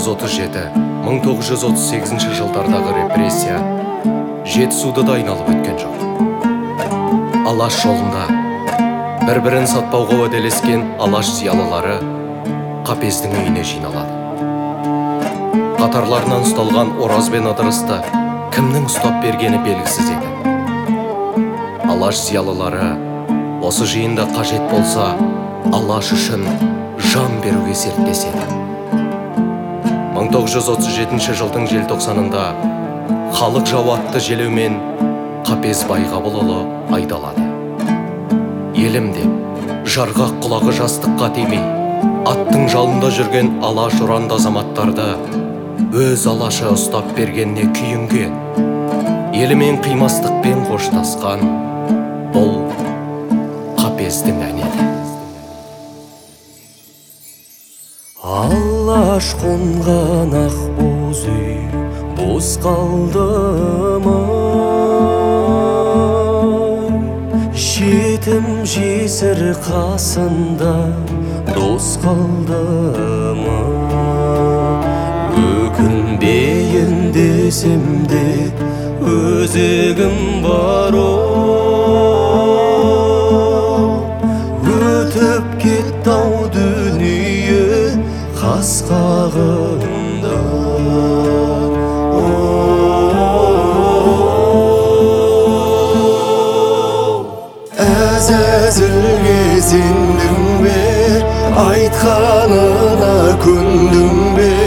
1937-1938 жылдардағы репрессия Жетісуды да айналып өткен жоқ. Алаш жолында бір-бірін сатпауға уәделескен алаш зиялылары Қапездің үйіне жиналады. Қатарларынан ұсталған Ораз бен Ыдырысты кімнің ұстап бергені белгісіз еді. Алаш зиялылары осы жиында қажет болса алаш үшін жан беруге серттеседі. 1937 жылдың желтоқсанында халық жауы атты желеумен Қапез Байғабылұлы айдалады. Елім деп, жарғақ құлағы жастыққа тимей, аттың жалында жүрген алаш ұранды азаматтарды өз алашы ұстап бергеніне күйінген, елімен қимастықпен қоштасқан бұл Қапездің әні еді. Алаш қонған ақ боз үй бос қалды ма? Жетім жесір қасында дос қалды ма? Өкінбейін десем де өзегім бар өтіп кетті-ау дүние қас қағымда. Әзәзілге сендің бе, айтқанына көндің бе?